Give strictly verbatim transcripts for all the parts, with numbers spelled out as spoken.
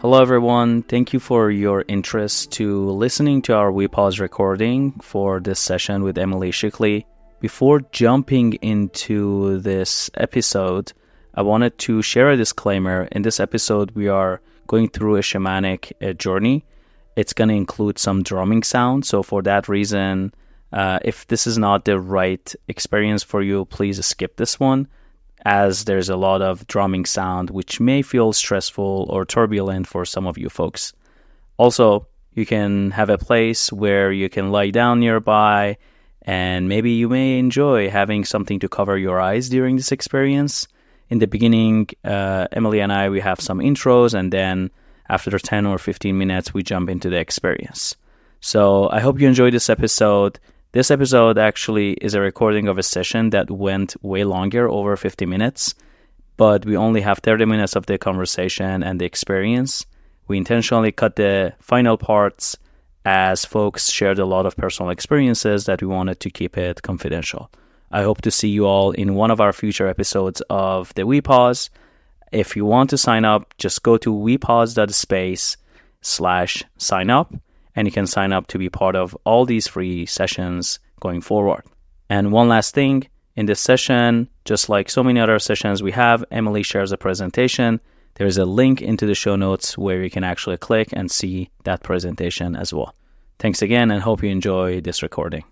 Hello everyone, thank you for your interest to listening to our WePause recording for this session with Emily Shikli. Before jumping into this episode, I wanted to share a disclaimer. In this episode, we are going through a shamanic uh, journey. It's going to include some drumming sound, so for that reason, uh, if this is not the right experience for you, please skip this one, as there's a lot of drumming sound which may feel stressful or turbulent for some of you folks. Also, you can have a place where you can lie down nearby, and maybe you may enjoy having something to cover your eyes during this experience. In the beginning, uh, Emily and I, we have some intros, and then after ten or fifteen minutes, we jump into the experience. So I hope you enjoyed this episode. This episode actually is a recording of a session that went way longer, over fifty minutes, but we only have thirty minutes of the conversation and the experience. We intentionally cut the final parts as folks shared a lot of personal experiences that we wanted to keep it confidential. I hope to see you all in one of our future episodes of the WePause. If you want to sign up, just go to wepause.space slash sign up. And you can sign up to be part of all these free sessions going forward. And one last thing, in this session, just like so many other sessions we have, Emily shares a presentation. There's a link into the show notes where you can actually click and see that presentation as well. Thanks again, and hope you enjoy this recording.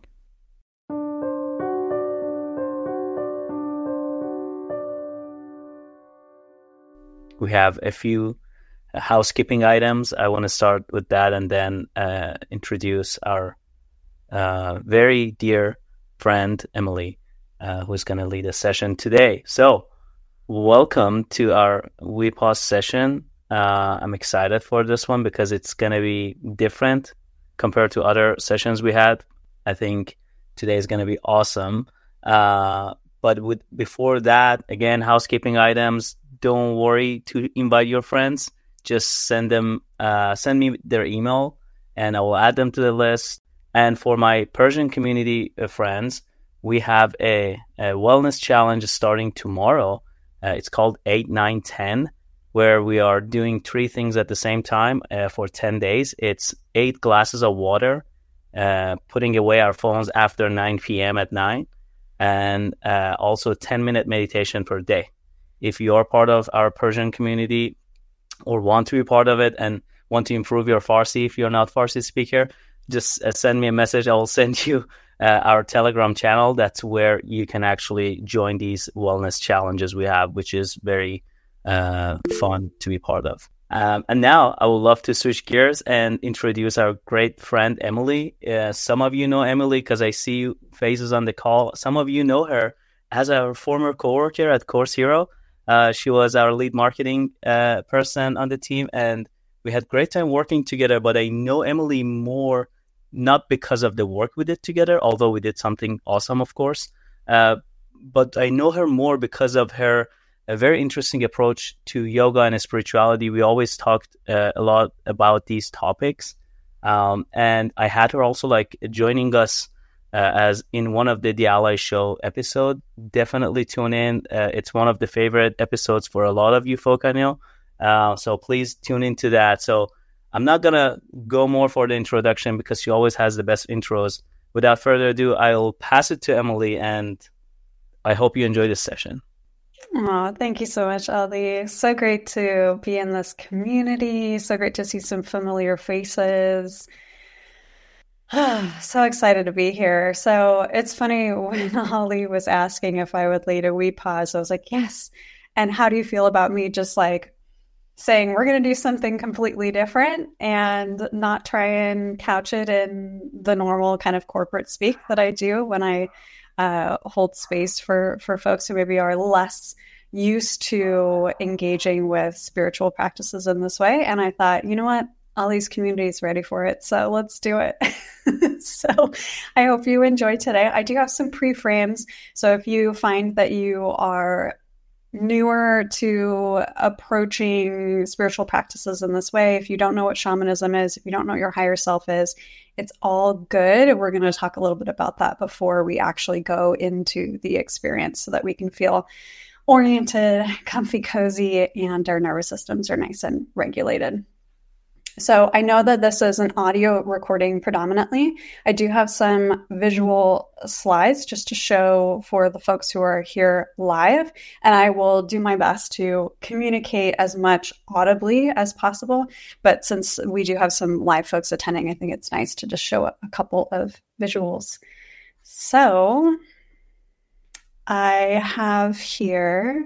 We have a few housekeeping items. I want to start with that and then uh, introduce our uh, very dear friend, Emily, uh, who's going to lead a session today. So welcome to our WePause session. Uh, I'm excited for this one because it's going to be different compared to other sessions we had. I think today is going to be awesome. Uh, but with before that, again, housekeeping items, don't worry to invite your friends. Just send them, uh, send me their email, and I will add them to the list. And for my Persian community uh, friends, we have a, a wellness challenge starting tomorrow. Uh, it's called eight nine ten, where we are doing three things at the same time uh, for ten days. It's eight glasses of water, uh, putting away our phones after nine p.m. at night, and uh, also ten minute meditation per day. If you are part of our Persian community, or want to be part of it and want to improve your Farsi, if you're not Farsi speaker, just uh, send me a message. I will send you uh, our Telegram channel. That's where you can actually join these wellness challenges we have, which is very uh, fun to be part of. Um, and now I would love to switch gears and introduce our great friend, Emily. Uh, some of you know Emily because I see faces on the call. Some of you know her as our former coworker at Course Hero. Uh, she was our lead marketing uh, person on the team, and we had great time working together. But I know Emily more, not because of the work we did together, although we did something awesome, of course. Uh, but I know her more because of her a very interesting approach to yoga and spirituality. We always talked uh, a lot about these topics. Um, and I had her also like joining us Uh, as in one of the The Ally Show episode. Definitely tune in. Uh, it's one of the favorite episodes for a lot of you folk I know. Uh, so please tune into that. So I'm not going to go more for the introduction because she always has the best intros. Without further ado, I'll pass it to Emily, and I hope you enjoy this session. Oh, thank you so much, Ali. So great to be in this community. So great to see some familiar faces. So excited to be here. So it's funny, when Ali was asking if I would lead a WePause, I was like, yes. And how do you feel about me just like saying we're going to do something completely different and not try and couch it in the normal kind of corporate speak that I do when I uh, hold space for, for folks who maybe are less used to engaging with spiritual practices in this way. And I thought, you know what? Ali's community is ready for it, so let's do it. So I hope you enjoy today. I do have some pre-frames, so if you find that you are newer to approaching spiritual practices in this way, if you don't know what shamanism is, if you don't know what your higher self is, it's all good. We're going to talk a little bit about that before we actually go into the experience so that we can feel oriented, comfy, cozy, and our nervous systems are nice and regulated. So I know that this is an audio recording predominantly. I do have some visual slides just to show for the folks who are here live, and I will do my best to communicate as much audibly as possible. But since we do have some live folks attending, I think it's nice to just show a couple of visuals. So I have here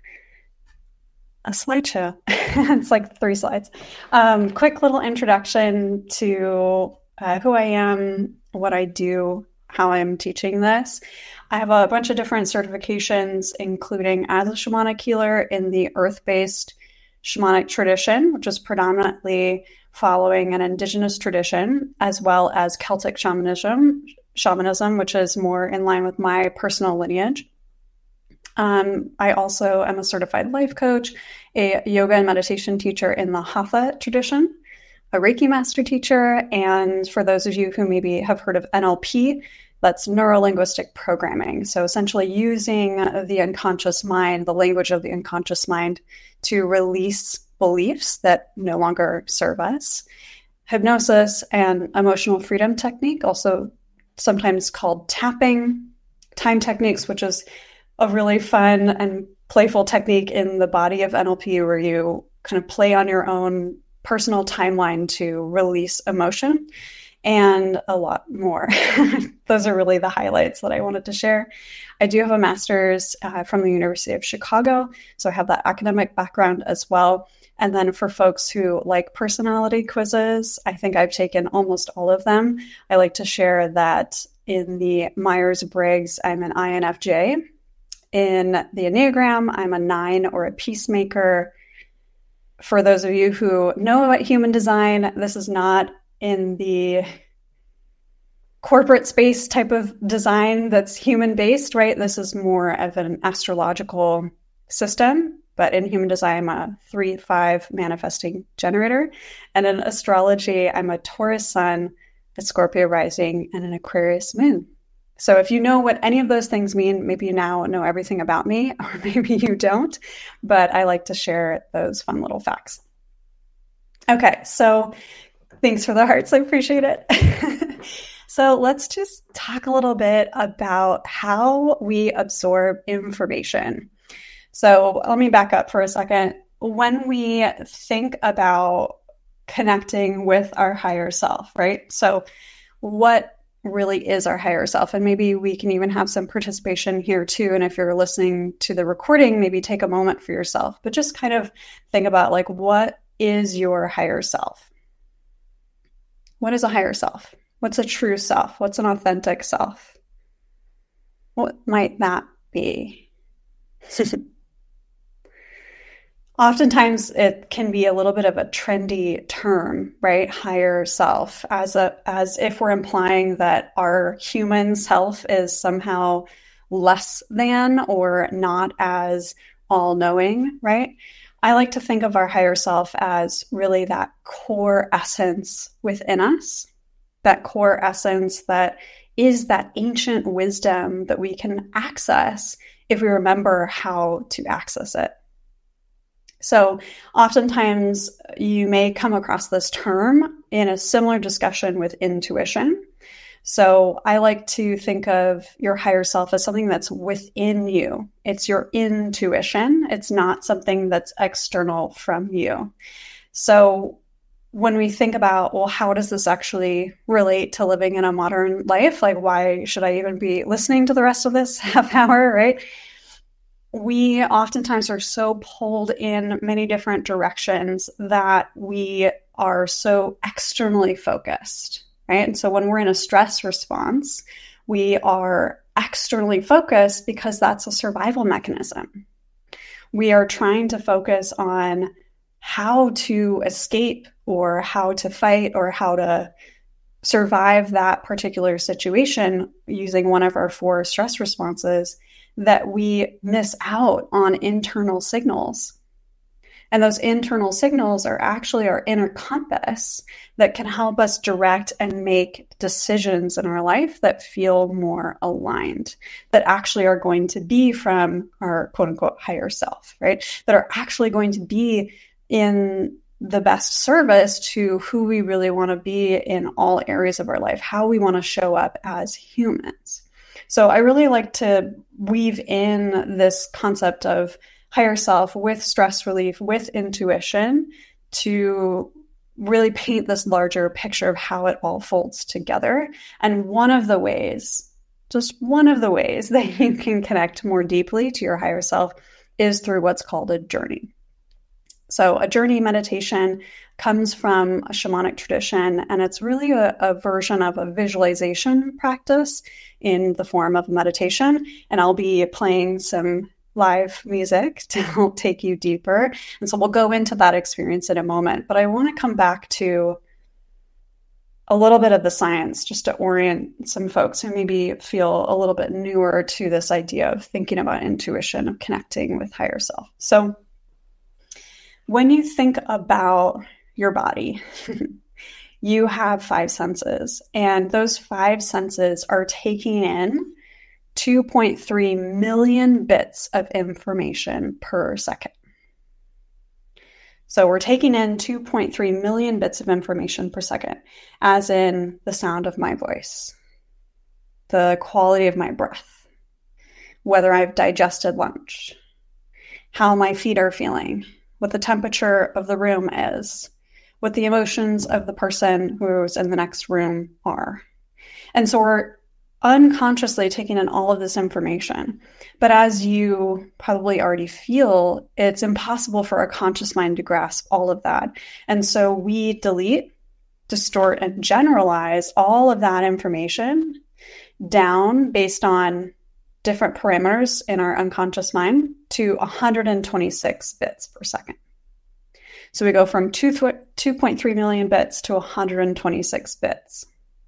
a slideshow. It's like three slides. Um, quick little introduction to uh, who I am, what I do, how I'm teaching this. I have a bunch of different certifications, including as a shamanic healer in the earth-based shamanic tradition, which is predominantly following an indigenous tradition, as well as Celtic shamanism, shamanism, which is more in line with my personal lineage. Um, I also am a certified life coach, a yoga and meditation teacher in the Hatha tradition, a Reiki master teacher, and for those of you who maybe have heard of N L P, that's neuro-linguistic programming. So essentially using the unconscious mind, the language of the unconscious mind, to release beliefs that no longer serve us. Hypnosis and emotional freedom technique, also sometimes called tapping, time techniques, which is a really fun and playful technique in the body of N L P where you kind of play on your own personal timeline to release emotion, and a lot more. Those are really the highlights that I wanted to share. I do have a master's uh, from the University of Chicago, so I have that academic background as well. And then for folks who like personality quizzes, I think I've taken almost all of them. I like to share that in the Myers-Briggs, I'm an I N F J. In the Enneagram, I'm a nine or a peacemaker. For those of you who know about human design, this is not in the corporate space type of design that's human-based, right? This is more of an astrological system. But in human design, I'm a three five manifesting generator. And in astrology, I'm a Taurus sun, a Scorpio rising, and an Aquarius moon. So if you know what any of those things mean, maybe you now know everything about me, or maybe you don't, but I like to share those fun little facts. Okay, so thanks for the hearts. I appreciate it. So let's just talk a little bit about how we absorb information. So let me back up for a second. When we think about connecting with our higher self, right? So what really is our higher self? And maybe we can even have some participation here too. And if you're listening to the recording, maybe take a moment for yourself, but just kind of think about like, what is your higher self? What is a higher self? What's a true self? What's an authentic self? What might that be? Oftentimes it can be a little bit of a trendy term, right? Higher self, as a as if we're implying that our human self is somehow less than or not as all-knowing, right? I like to think of our higher self as really that core essence within us, that core essence that is that ancient wisdom that we can access if we remember how to access it. So oftentimes you may come across this term in a similar discussion with intuition. So I like to think of your higher self as something that's within you. It's your intuition. It's not something that's external from you. So when we think about, well, how does this actually relate to living in a modern life? Like, why should I even be listening to the rest of this half hour, right? We oftentimes are so pulled in many different directions that we are so externally focused, right? And so when we're in a stress response, we are externally focused because that's a survival mechanism. We are trying to focus on how to escape or how to fight or how to survive that particular situation using one of our four stress responses, that we miss out on internal signals. And those internal signals are actually our inner compass that can help us direct and make decisions in our life that feel more aligned, that actually are going to be from our quote unquote higher self, right? That are actually going to be in the best service to who we really want to be in all areas of our life, how we want to show up as humans. So I really like to weave in this concept of higher self with stress relief, with intuition, to really paint this larger picture of how it all folds together. And one of the ways, just one of the ways that you can connect more deeply to your higher self is through what's called a journey. So a journey meditation comes from a shamanic tradition, and it's really a, a version of a visualization practice in the form of meditation. And I'll be playing some live music to help take you deeper. And so we'll go into that experience in a moment. But I want to come back to a little bit of the science just to orient some folks who maybe feel a little bit newer to this idea of thinking about intuition, of connecting with higher self. So when you think about your body, you have five senses, and those five senses are taking in two point three million bits of information per second. So we're taking in two point three million bits of information per second, as in the sound of my voice, the quality of my breath, whether I've digested lunch, how my feet are feeling, what the temperature of the room is, what the emotions of the person who's in the next room are. And so we're unconsciously taking in all of this information. But as you probably already feel, it's impossible for a conscious mind to grasp all of that. And so we delete, distort, and generalize all of that information down based on different parameters in our unconscious mind to one hundred twenty-six bits per second. So we go from two point three million bits to one hundred twenty-six bits.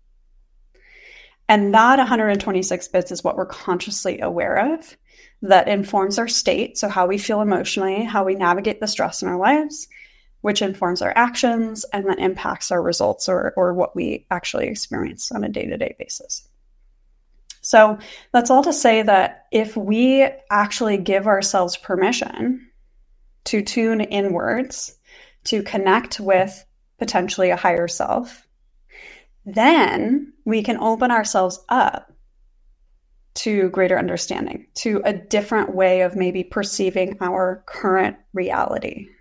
And that one hundred twenty-six bits is what we're consciously aware of, that informs our state, so how we feel emotionally, how we navigate the stress in our lives, which informs our actions and then impacts our results or, or what we actually experience on a day-to-day basis. So that's all to say that if we actually give ourselves permission to tune inwards, to connect with potentially a higher self, then we can open ourselves up to greater understanding, to a different way of maybe perceiving our current reality.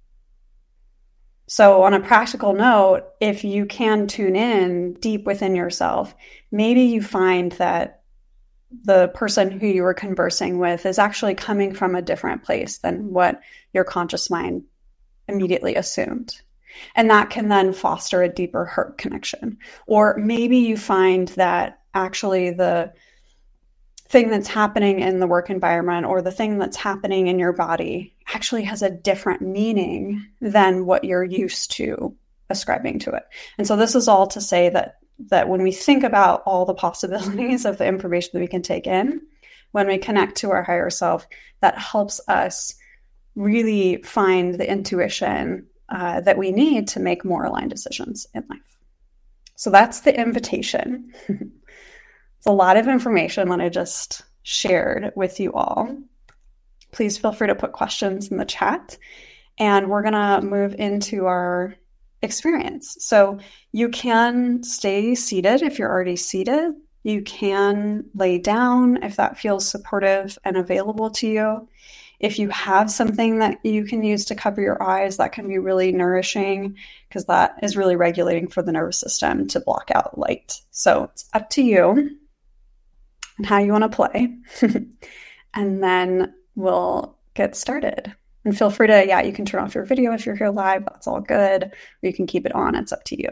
So on a practical note, if you can tune in deep within yourself, maybe you find that the person who you were conversing with is actually coming from a different place than what your conscious mind immediately assumed. And that can then foster a deeper heart connection. Or maybe you find that actually the thing that's happening in the work environment or the thing that's happening in your body actually has a different meaning than what you're used to ascribing to it. And so this is all to say that that when we think about all the possibilities of the information that we can take in, when we connect to our higher self, that helps us really find the intuition uh, that we need to make more aligned decisions in life. So that's the invitation. It's a lot of information that I just shared with you all. Please feel free to put questions in the chat, and we're going to move into our experience. So you can stay seated if you're already seated. You can lay down if that feels supportive and available to you. If you have something that you can use to cover your eyes, that can be really nourishing because that is really regulating for the nervous system to block out light. So it's up to you and how you want to play. And then we'll get started. And feel free to, yeah, you can turn off your video if you're here live. That's all good. Or you can keep it on. It's up to you.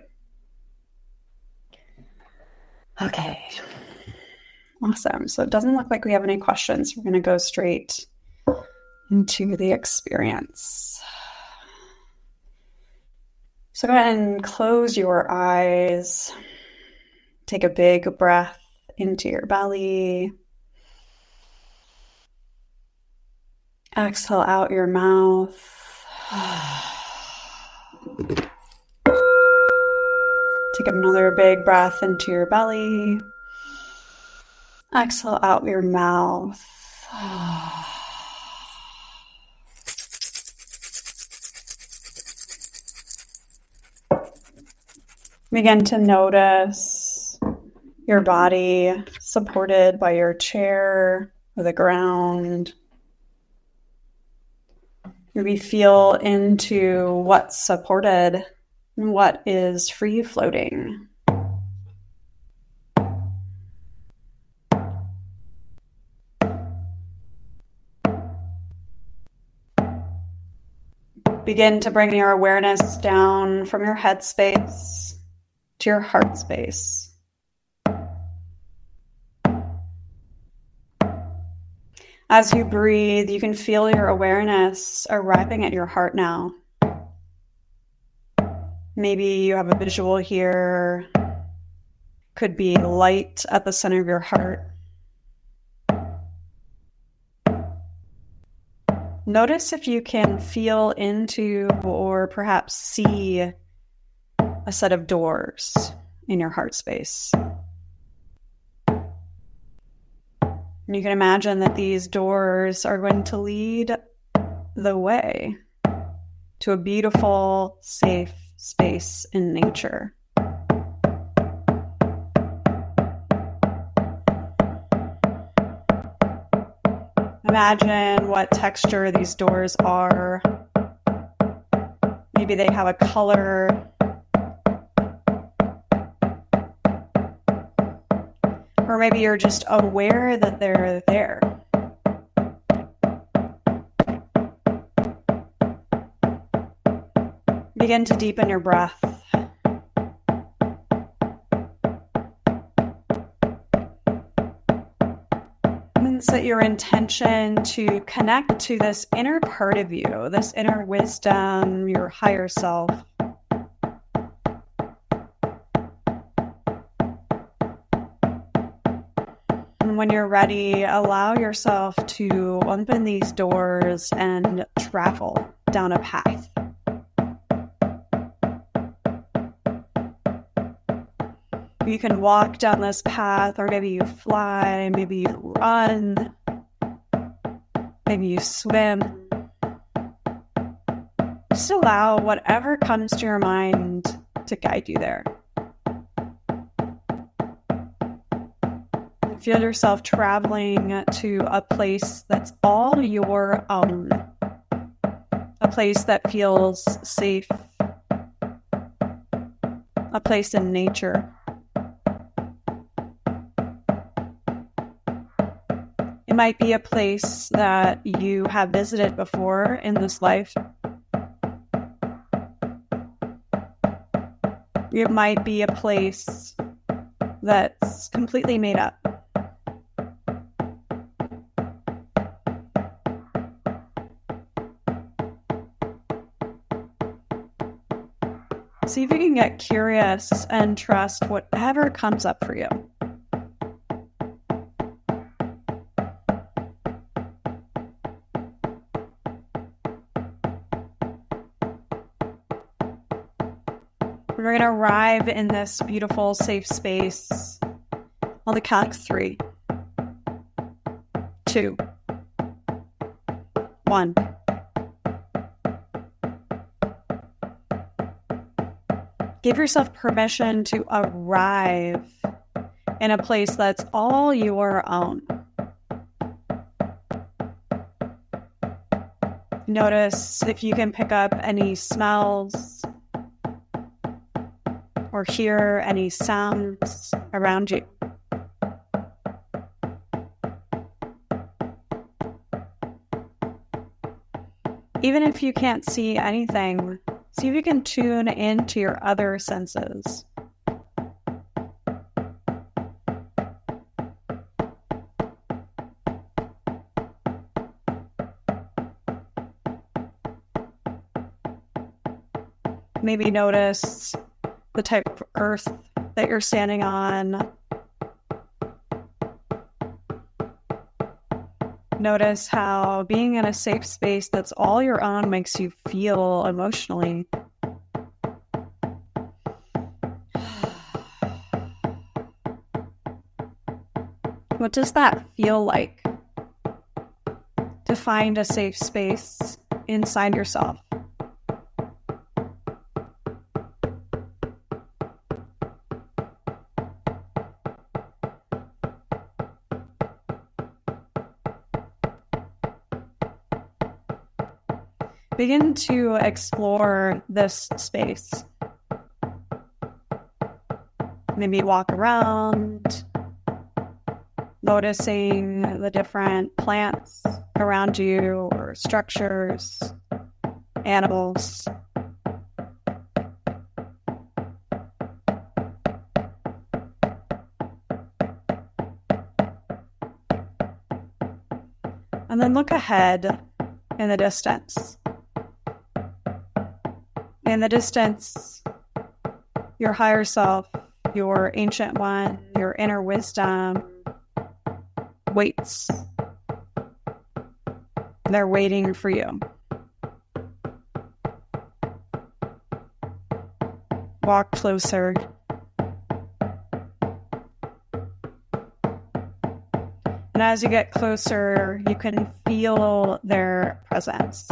Okay. Awesome. So it doesn't look like we have any questions. We're going to go straight into the experience. So go ahead and close your eyes. Take a big breath into your belly. Exhale out your mouth. Take another big breath into your belly. Exhale out your mouth. Begin to notice your body supported by your chair or the ground. Maybe feel into what's supported and what is free floating. Begin to bring your awareness down from your head space to your heart space. As you breathe, you can feel your awareness arriving at your heart now. Maybe you have a visual here. Could be light at the center of your heart. Notice if you can feel into or perhaps see a set of doors in your heart space. And you can imagine that these doors are going to lead the way to a beautiful, safe space in nature. Imagine what texture these doors are. Maybe they have a color. Or maybe you're just aware that they're there. Begin to deepen your breath. And set your intention to connect to this inner part of you, this inner wisdom, your higher self. And when you're ready, allow yourself to open these doors and travel down a path. You can walk down this path, or maybe you fly, maybe you run, maybe you swim. Just allow whatever comes to your mind to guide you there. Feel yourself traveling to a place that's all your own, a place that feels safe, a place in nature. It might be a place that you have visited before in this life. It might be a place that's completely made up. See if you can get curious and trust whatever comes up for you. We're going to arrive in this beautiful, safe space on the count of three, two, one. Give yourself permission to arrive in a place that's all your own. Notice if you can pick up any smells or hear any sounds around you. Even if you can't see anything, see if you can tune into your other senses. Maybe notice the type of earth that you're standing on. Notice how being in a safe space that's all your own makes you feel emotionally. What does that feel like to find a safe space inside yourself? begin to explore this space. Maybe walk around, noticing the different plants around you or structures, animals. And then look ahead in the distance. In the distance, your higher self, your ancient one, your inner wisdom waits. They're waiting for you. Walk closer. And as you get closer, you can feel their presence.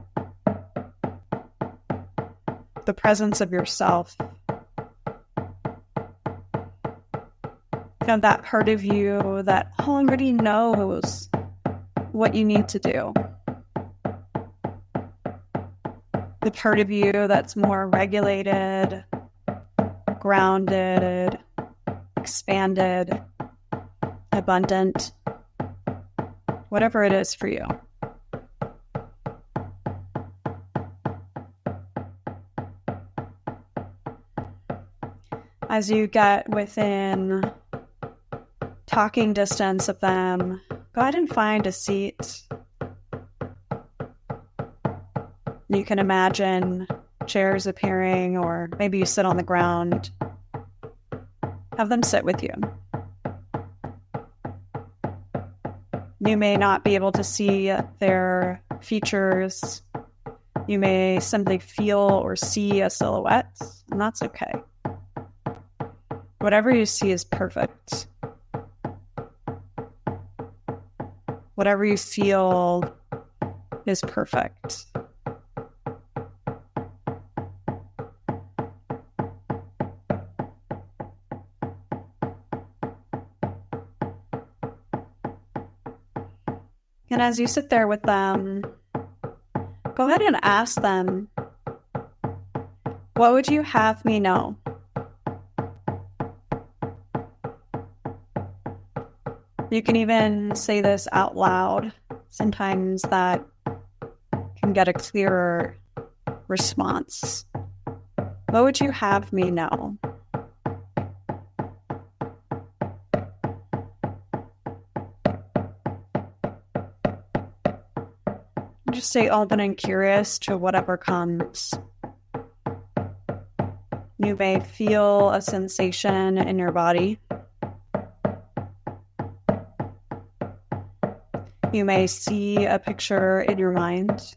The presence of yourself. You know, that part of you that already knows what you need to do. The part of you that's more regulated, grounded, expanded, abundant, whatever it is for you. As you get within talking distance of them, go ahead and find a seat. You can imagine chairs appearing, or maybe you sit on the ground. Have them sit with you. You may not be able to see their features. You may simply feel or see a silhouette, and that's okay. Whatever you see is perfect. Whatever you feel is perfect. And as you sit there with them, go ahead and ask them, what would you have me know? You can even say this out loud. Sometimes that can get a clearer response. What would you have me know? Just stay open and curious to whatever comes. You may feel a sensation in your body. You may see a picture in your mind.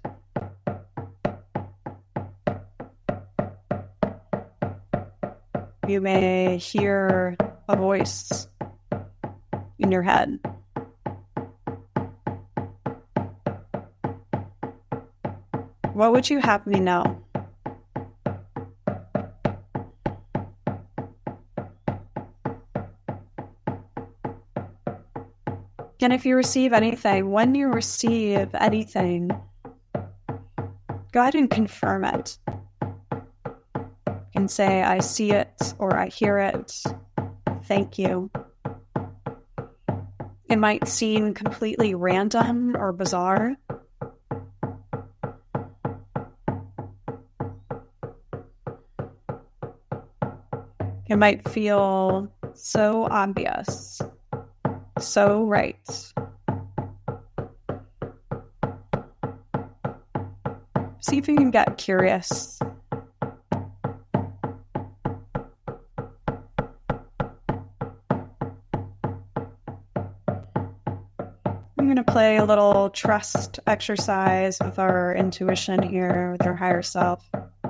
You may hear a voice in your head. What would you have me know? And if you receive anything, when you receive anything, go ahead and confirm it. You can say, I see it, or I hear it. Thank you. It might seem completely random or bizarre. It might feel so obvious, so right. See if you can get curious. I'm going to play a little trust exercise with our intuition here, with our higher self.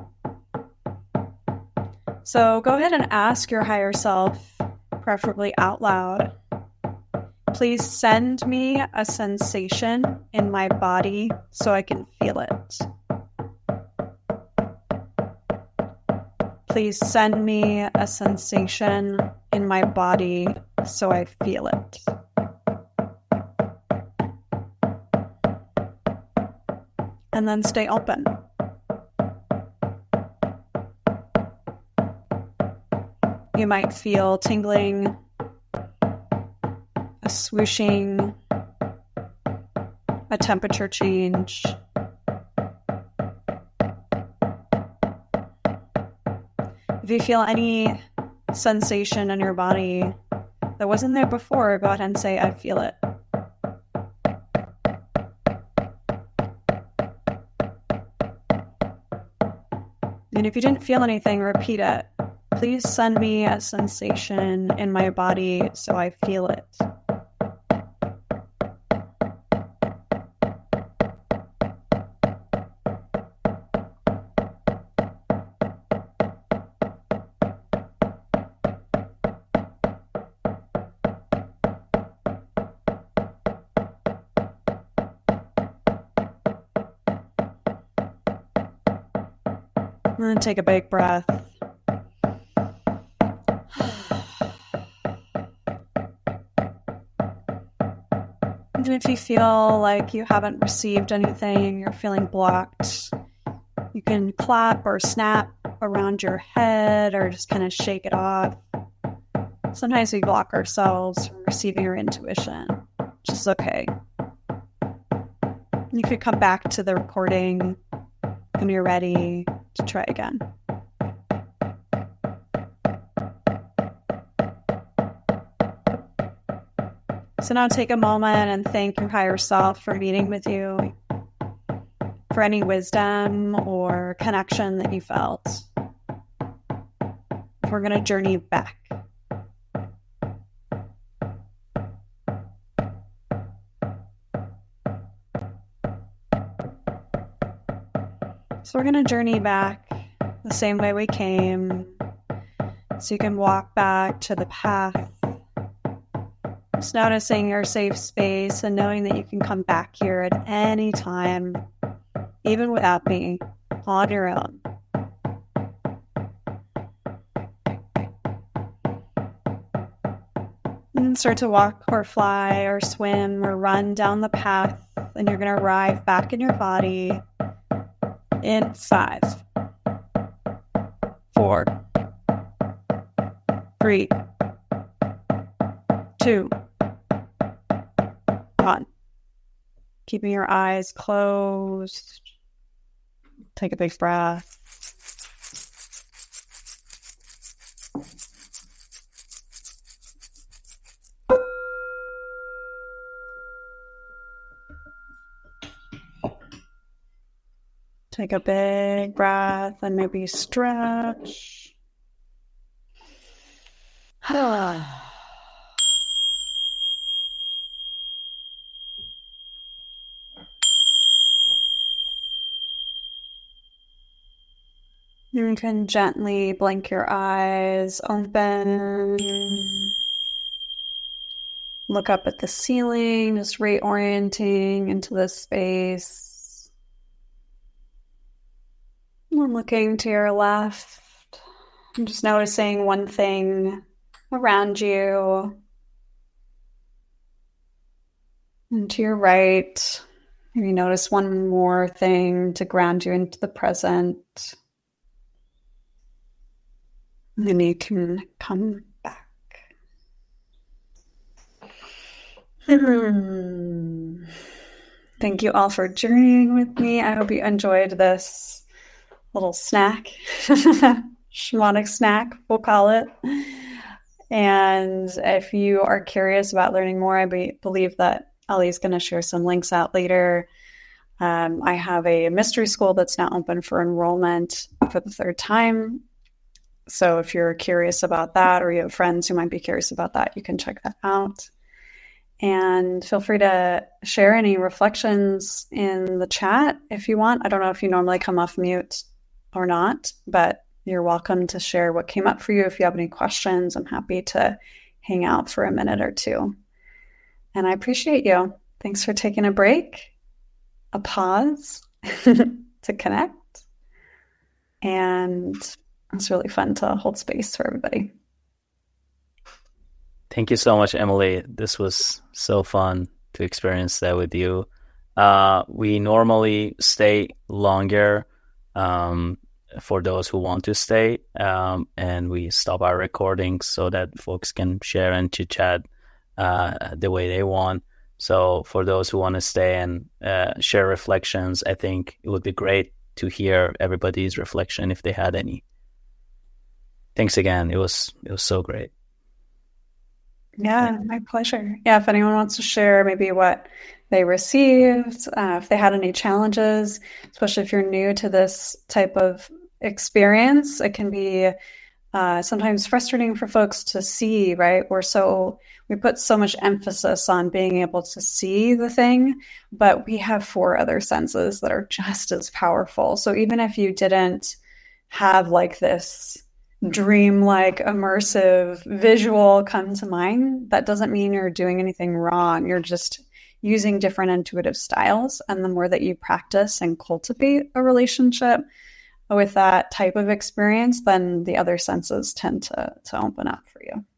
So go ahead and ask your higher self, preferably out loud, please send me a sensation in my body so I can feel it. Please send me a sensation in my body so I feel it. and then stay open. You might feel tingling, a swooshing, a temperature change. If you feel any sensation in your body that wasn't there before, go ahead and say, I feel it. And if you didn't feel anything, repeat it. Please send me a sensation in my body so I feel it. And then take a big breath. Even if you feel like you haven't received anything, you're feeling blocked, you can clap or snap around your head or just kind of shake it off. Sometimes we block ourselves from receiving our intuition, which is okay. You could come back to the recording when you're ready to try again. So now take a moment and thank your higher self for meeting with you, for any wisdom or connection that you felt. We're going to journey back. So we're going to journey back the same way we came. So you can walk back to the path. Just noticing your safe space and knowing that you can come back here at any time, even without me, on your own. And start to walk or fly or swim or run down the path, and you're going to arrive back in your body in five, four, three, two, one. Keeping your eyes closed. Take a big breath. Take a big breath and maybe stretch. You can gently blink your eyes open. Look up at the ceiling, just reorienting into this space. I'm looking to your left. I'm just noticing one thing around you. And to your right, maybe notice one more thing to ground you into the present. And then you can come back. Hmm. Thank you all for journeying with me. I hope you enjoyed this little snack, shamanic snack, we'll call it. And if you are curious about learning more, I be- believe that Ali's going to share some links out later. Um, I have a mystery school that's now open for enrollment for the third time. So if you're curious about that, or you have friends who might be curious about that, you can check that out. And feel free to share any reflections in the chat if you want. I don't know if you normally come off mute or not, but you're welcome to share what came up for you. If you have any questions, I'm happy to hang out for a minute or two. And I appreciate you. Thanks for taking a break, a pause to connect. And it's really fun to hold space for everybody. Thank you so much, Emily. This was so fun to experience that with you. Uh, we normally stay longer um, for those who want to stay, um, and we stop our recordings so that folks can share and chit chat uh, the way they want. So for those who want to stay and uh, share reflections, I think it would be great to hear everybody's reflection if they had any. Thanks again. It was it was so great. Yeah, my pleasure. Yeah, if anyone wants to share maybe what they received, uh, if they had any challenges, especially if you're new to this type of experience, it can be uh, sometimes frustrating for folks to see, right? We're so, we put so much emphasis on being able to see the thing, but we have four other senses that are just as powerful. So even if you didn't have like this dream-like immersive visual come to mind, that doesn't mean you're doing anything wrong. You're just using different intuitive styles. And the more that you practice and cultivate a relationship with that type of experience, then the other senses tend to, to open up for you.